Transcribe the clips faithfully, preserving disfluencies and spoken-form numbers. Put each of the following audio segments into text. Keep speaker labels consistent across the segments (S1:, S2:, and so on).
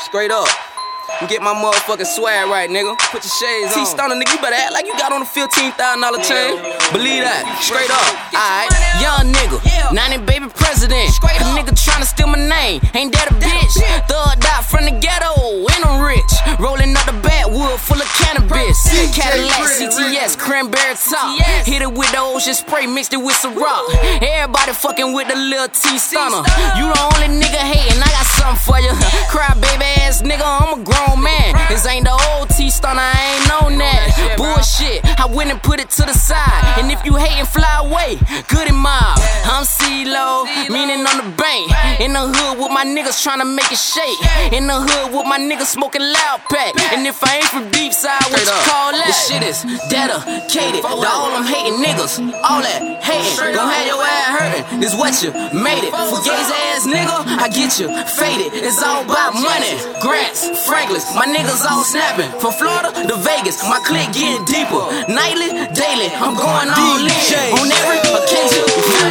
S1: Straight up. Get my motherfucking swag right, nigga. Put your shades on. T-Stunner, nigga, you better act like you got on a fifteen thousand dollar chain. Believe that. Straight up. Alright. Young nigga. ninety baby president. A nigga tryna steal my name. Ain't that a bitch? Thug out from the ghetto. And I'm rich. Rolling up the backwood full of cannabis. Cadillac C T S, cranberry top. Hit it with the ocean spray, mixed it with some rock. Everybody fucking with the little T-Stunner. You the only nigga hating, I got something for you. Cry baby ass nigga, I'm a grown man. This ain't the old T-Stunner, I ain't known that. Bullshit, I went and put it to the side. And if you hatin', fly away, good in mob. I'm C-Lo, meaning on the bank. In the hood with my niggas tryna make it shake. In the hood with my niggas smoking loud pack. And if I ain't from deep side, what you call that? This shit is dedicated to all them hating niggas. All that hating, gon' have your ass hurting. This what you made it. For gays ass nigga, I get you faded. It's all about money. Grants, Franklins, my niggas all snapping. From Florida to Vegas, my clique getting deeper. Nightly, daily, I'm going all in. On every occasion,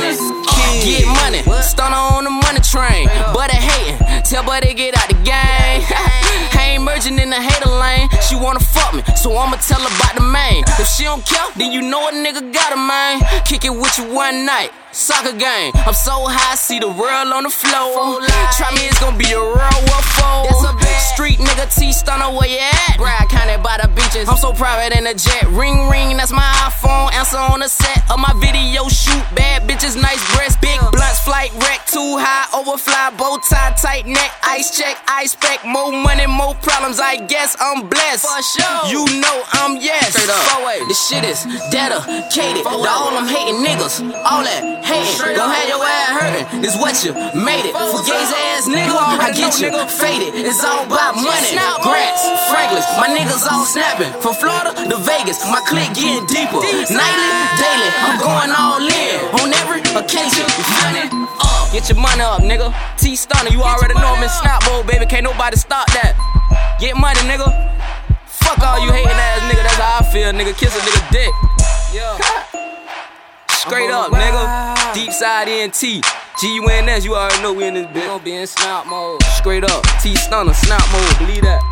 S1: get money, stunner on the money train. But I hatin', tell buddy get out the game. I ain't merging in the hater lane. She wanna fuck me, so I'ma tell her about the main. If she don't care, then you know a nigga got a man. Kick it with you one night, soccer game. I'm so high, see the world on the floor. Try me, it's gonna be a real what for. Street nigga T-Stunner, where you at? Brad County by the beaches. I'm so private in a jet. Ring ring, that's my iPhone. Answer on the set of my video shoot. Bad bitches, nice breasts, big blunts, flight wreck, too high, overfly, bow tie, tight neck, ice check, ice spec, more money, more problems. I guess I'm blessed. For sure. You know I'm yes. This shit is dedicated to all them hating niggas. All that hating, gon' have your ass hurting. This what you made it. For gays ass nigga, I get you faded. It's all about money. Grants, Franklins, my niggas all snapping. From Florida to Vegas, my clique getting deeper. Nightly, daily, I'm going all in. On every occasion, money up. Get your money up, nigga. T-Stunner, you already know I'm in Snap Mode, baby. Can't nobody stop that. Get money, nigga. Fuck all you hating ass nigga. That's how I feel, nigga. Kiss a nigga dick. Yeah. Straight up, nigga. Deep side N T. G U N S, you already know we in this bitch. We gon' be in Snap Mode. Straight up. T-Stunner, Snap Mode. Believe that.